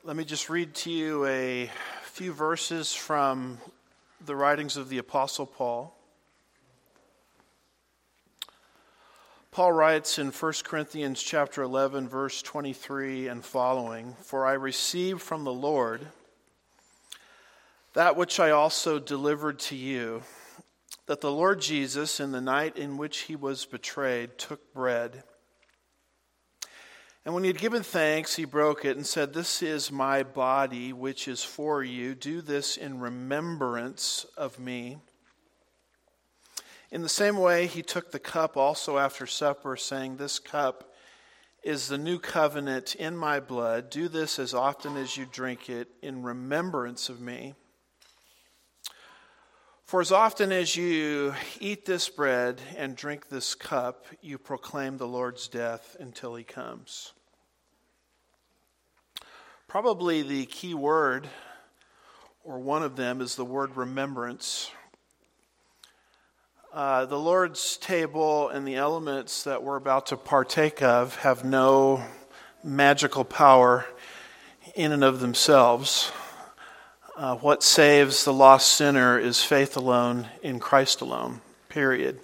Let me just read to you a few verses from the writings of the Apostle Paul. Paul writes in 1 Corinthians chapter 11, verse 23 and following, "For I received from the Lord that which I also delivered to you, that the Lord Jesus, in the night in which he was betrayed, took bread. And when he had given thanks, he broke it and said, 'This is my body, which is for you. Do this in remembrance of me.' In the same way, he took the cup also after supper, saying, 'This cup is the new covenant in my blood. Do this as often as you drink it in remembrance of me. For as often as you eat this bread and drink this cup, you proclaim the Lord's death until he comes.'" Probably the key word, or one of them, is the word remembrance. The Lord's table and the elements that we're about to partake of have no magical power in and of themselves. What saves the lost sinner is faith alone in Christ alone, period.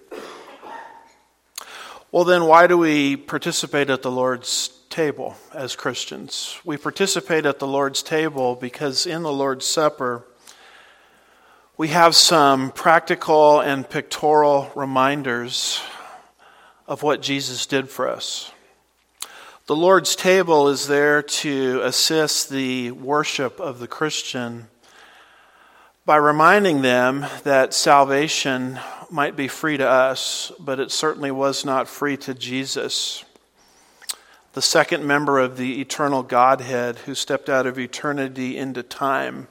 Well, then why do we participate at the Lord's table as Christians? We participate at the Lord's table because in the Lord's Supper, we have some practical and pictorial reminders of what Jesus did for us. The Lord's table is there to assist the worship of the Christian by reminding them that salvation might be free to us, but it certainly was not free to Jesus, the second member of the eternal Godhead who stepped out of eternity into time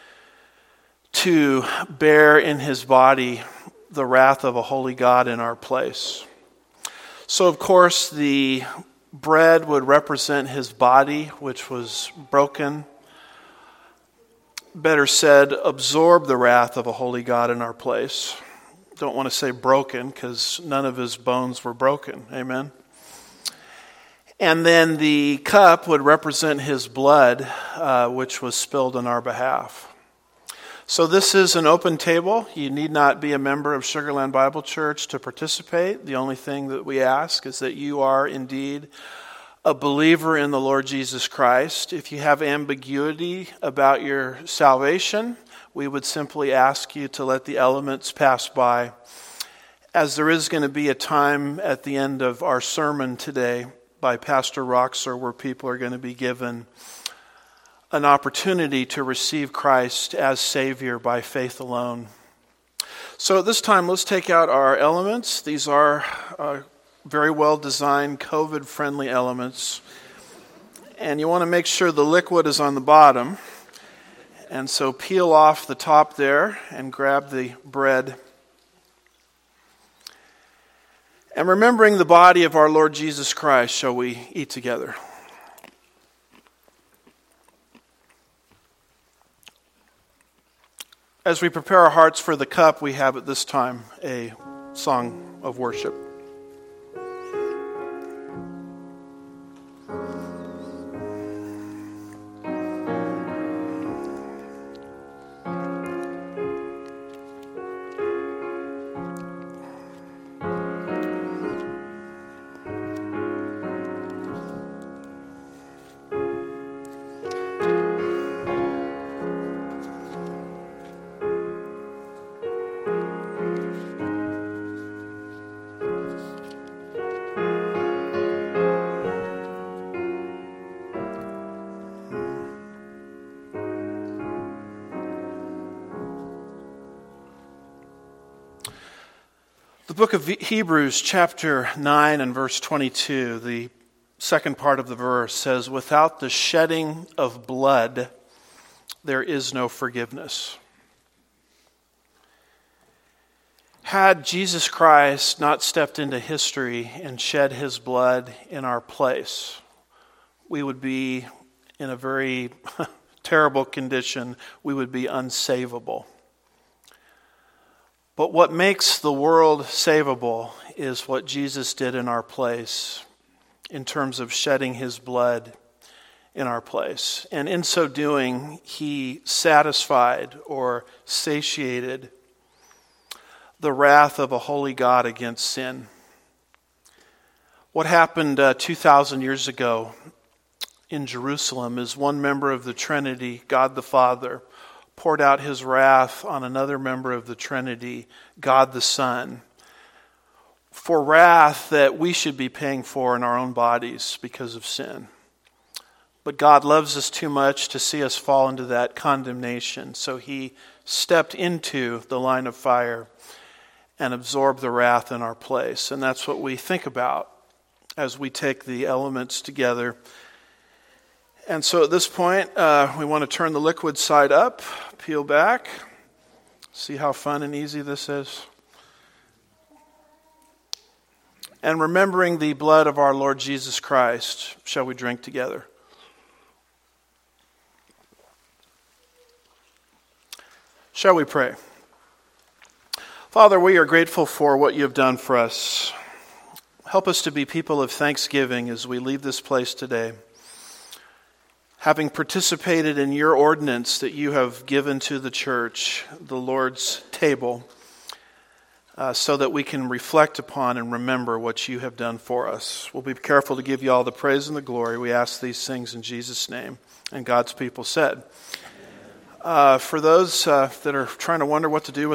to bear in his body the wrath of a holy God in our place. So, of course, the bread would represent his body, which was broken. Better said, absorb the wrath of a holy God in our place. Don't want to say broken, because none of his bones were broken. Amen. And then the cup would represent his blood, which was spilled on our behalf. So this is an open table. You need not be a member of Sugar Land Bible Church to participate. The only thing that we ask is that you are indeed a believer in the Lord Jesus Christ. If you have ambiguity about your salvation, we would simply ask you to let the elements pass by, as there is going to be a time at the end of our sermon today by Pastor Roxer where people are going to be given an opportunity to receive Christ as Savior by faith alone. So at this time, let's take out our elements. These are very well designed, COVID-friendly elements. And you want to make sure the liquid is on the bottom. And so peel off the top there and grab the bread. And remembering the body of our Lord Jesus Christ, shall we eat together? As we prepare our hearts for the cup, we have at this time a song of worship. The book of Hebrews chapter 9 and verse 22, the second part of the verse says, "Without the shedding of blood, there is no forgiveness." Had Jesus Christ not stepped into history and shed his blood in our place, we would be in a very terrible condition. We would be unsavable. But what makes the world savable is what Jesus did in our place in terms of shedding his blood in our place. And in so doing, he satisfied or satiated the wrath of a holy God against sin. What happened 2,000 years ago in Jerusalem is one member of the Trinity, God the Father, poured out his wrath on another member of the Trinity, God the Son, for wrath that we should be paying for in our own bodies because of sin. But God loves us too much to see us fall into that condemnation, so he stepped into the line of fire and absorbed the wrath in our place. And that's what we think about as we take the elements together. And so at this point, we want to turn the liquid side up, peel back, see how fun and easy this is. And remembering the blood of our Lord Jesus Christ, shall we drink together? Shall we pray? Father, we are grateful for what you have done for us. Help us to be people of thanksgiving as we leave this place today, having participated in your ordinance that you have given to the church, the Lord's table, so that we can reflect upon and remember what you have done for us. We'll be careful to give you all the praise and the glory. We ask these things in Jesus' name. And God's people said. For those that are trying to wonder what to do with